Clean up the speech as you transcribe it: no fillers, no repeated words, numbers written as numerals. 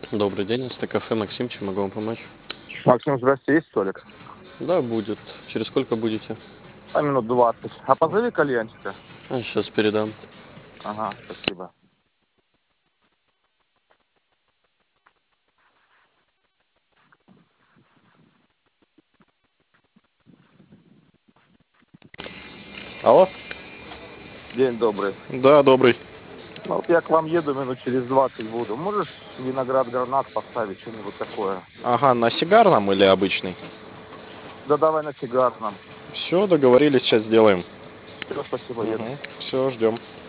Добрый день, это кафе Максим, чем могу вам помочь? Максим, здрасте, есть столик? Да, будет. Через сколько будете? Минут 20. А позови кальянчика. Сейчас передам. Ага, спасибо. Алло? День добрый. Да, добрый. Ну, вот я к вам еду, минут через 20 буду. Можешь виноград, гранат поставить, что-нибудь такое? Ага, на сигарном или обычный? Да давай на сигарном. Все, договорились, сейчас сделаем. Все, спасибо, еду. Угу. Все, ждем.